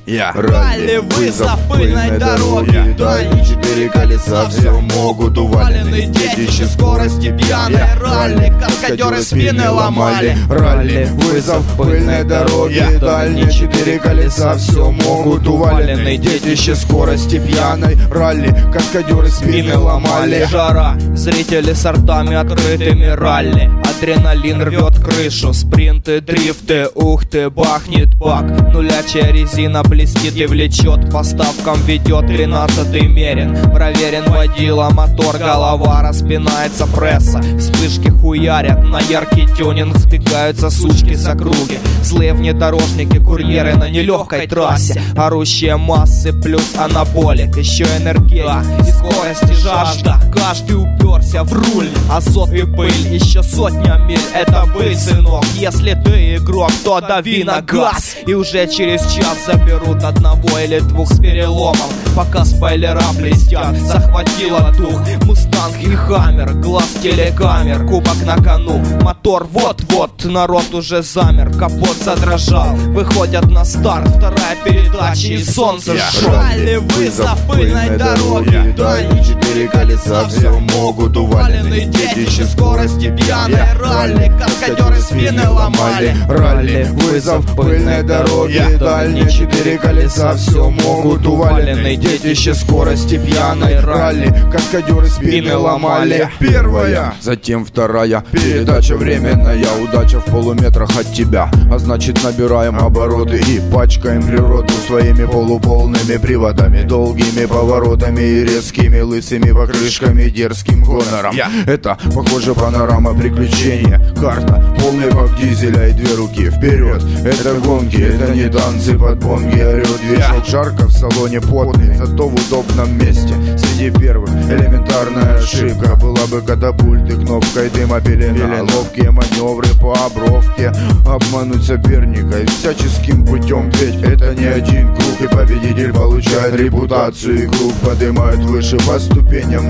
Ралли, вызов пыльной дороги, дальние четыре колеса все могут. Уваленные детище, скорости пьяной. Ралли, каскадеры спины ломали. Ралли, вызов пыльной дороги, дальние четыре колеса все могут. Уваленные детище, скорости пьяной. Ралли, каскадеры спины ломали. Жара, зрители с ртами открытыми. Ралли, адреналин рвет крышу. Спринты, дрифты, ух ты, бахнет бак. Нулячая резина блестит и влечет. По ставкам ведет 13-й мерен. Проверен водила, мотор, голова распинается, пресса. Вспышки хуярят, на яркий тюнинг сбегаются сучки с округи. Злые внедорожники, курьеры на нелегкой трассе. Орущие массы плюс анаболик, еще энергия и скорость и жажда. Каждый уперся в руль, азот и пыль, еще сотня миль. Это быть, сынок, если ты игрок, то дави на газ. И уже через час заберут одного или двух с переломом. Пока спойлера блестят, захватило дух. Мустанг и Хаммер, глаз телекамер. Кубок на кону, мотор вот-вот. Народ уже замер, капот задрожал. Выходят на старт, вторая передача и солнце жжет. Ралли, вызов пыльной дороги, дальние четыре колеса все могут. Уваленные детище, скорости пьяной. Ралли, каскадеры спины ломали. Ралли, вызов пыльной дороги, дальние четыре колеса все могут. Уваленные детище, скорости пьяной. Ралли, каскадеры спины ломали. Первая, затем вторая передача временная. Удача в полуметрах от тебя, а значит набираем обороты и пачкаем природу своими полуполными приводами, долгими поворотами и резкими лысыми покрышками, дерзким гонором. Это, похоже, панорама приключения. Карта, полный бак дизеля и две руки вперед. Это гонки, это не танцы под бонги. Орет движок, жарко в салоне потный, зато в удобном месте. Среди первых элементарная ошибка была бы катапульт и кнопкой дыма пелена. Ловкие маневры по обровке, обмануть соперника и всяческим путем. Ведь это не один круг, и победитель получает репутацию. И круг поднимают выше по ступеням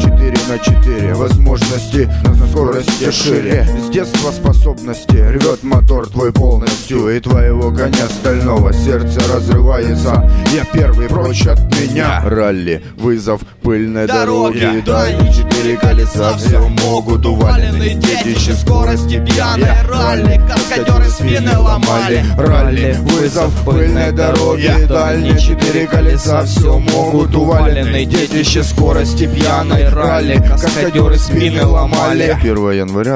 4×4. Возможности на скорости шире. С детства способности рвет мотор твой полностью, и твоего коня стального сердце разрывается. Я первый, прочь от меня. Ралли, вызов пыльной дороги, дальние четыре колеса все могут. Уваленные детище, скорости пьяной. Ралли, каскадеры спины ломали. Ралли, вызов пыльной дороги, дальние четыре колеса все могут. Уваленные детище, скорости пьяной. Ралли, каскадеры спины ломали. 1 января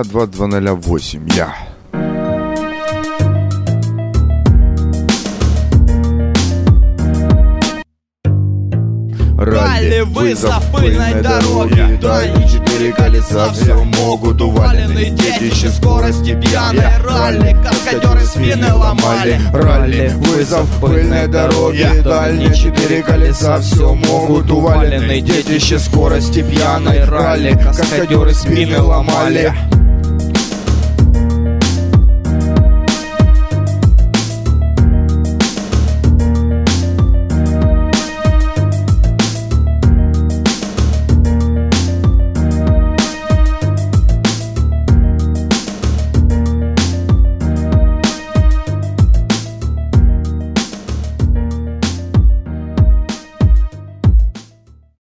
2208. Ралли, вызов пыльной дороги, дальние четыре колеса все могут. Уваленные детище, скорости пьяной. Ралли, каскадеры спины ломали. Ралли, вызов пыльной дороги, дальние четыре колеса все могут. Уваленные детище, скорости пьяной. Ралли, каскадеры спины ломали.